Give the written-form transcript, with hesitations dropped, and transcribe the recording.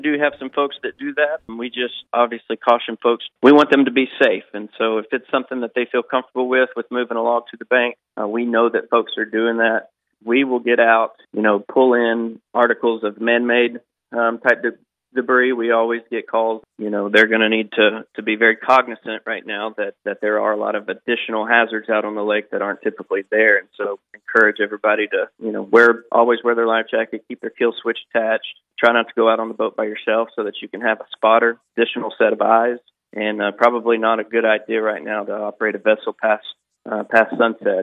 We do have some folks that do that. And we just obviously caution folks. We want them to be safe. And so if it's something that they feel comfortable with moving a log to the bank, we know that folks are doing that. We will get out, pull in articles of man-made type debris. We always get calls. They're going to need to be very cognizant right now that there are a lot of additional hazards out on the lake that aren't typically there. And so encourage everybody to, always wear their life jacket, keep their kill switch attached. Try not to go out on the boat by yourself so that you can have a spotter, additional set of eyes, and probably not a good idea right now to operate a vessel past sunset.